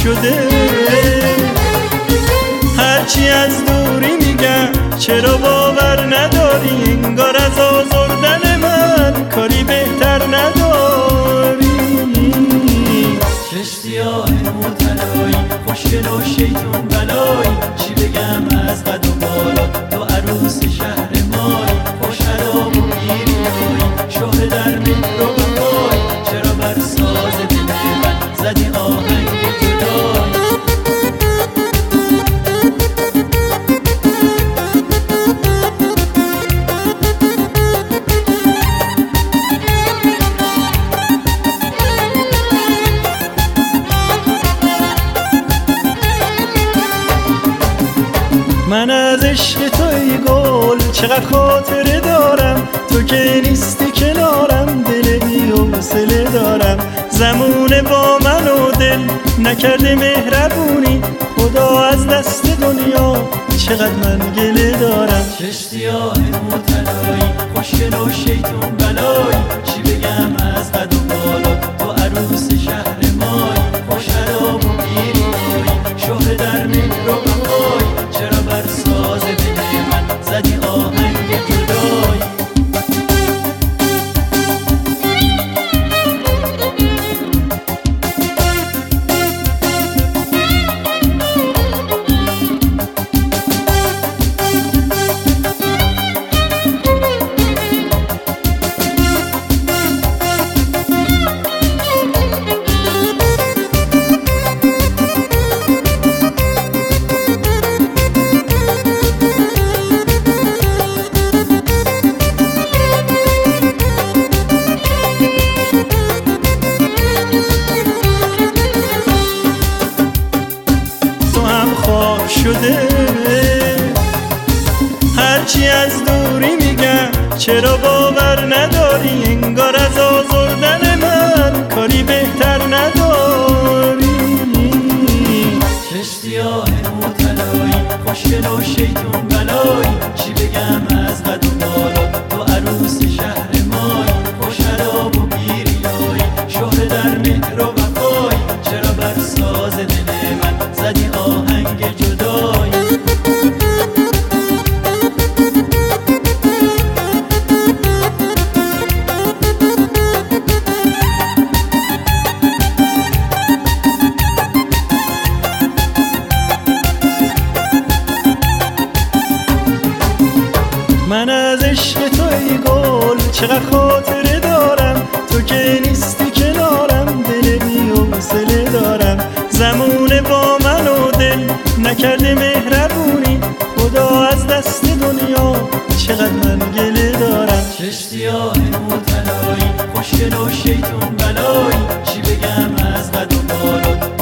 شده. هرچی از دوری میگم چرا باور نداری، انگار از آزردن من کاری بهتر نداری. کشتیاه موتلایی خوشگل و شیطون بلایی، چی بگم از قد و بالا تو عروس شهر مایی. خوش حرام و گیریایی شوه در مهر و وفایی، چرا بر ساز دل من زدی آهنگ جدایی. من از عشق تو ای گل چقدر خاطره دارم، تو که نیستی کنارم دل بی حوصله دارم. زمونه با من و دل نکرده مهربونی، خدا از دست دنیا چقدر من گله دارم. کشتیاه موتلایی خوشگل و شیطون بلایی، چی بگم از قد و بالا تو عروس شهر مایی. خوش حرام و گیریایی شوه در مهر و وفایی، چرا بر ساز دل من زدی آهنگ جدایی. شده. هرچی از دوری میگم چرا باور نداری، انگار از آزردن من کاری بهتر نداری. کشتیاه موتلایی خوشگل و شیطون بلایی، چی بگم از قد و بالا تو عروس شهر مایی. خوش حرام و گیریایی شوه در مهر و وفایی، چرا بر ساز دل من زدی آهنگ جدایی. من از عشق تو ای گل چقدر خاطره دارم، تو که نیستی کنارم دل بی حوصله دارم. زمونه با من و دل نکرده مهربونی، خدا از دست دنیا چقدر من گله دارم. کشتیاه موتلایی خوشگل و شیطون بلایی، چی بگم از قد و بالا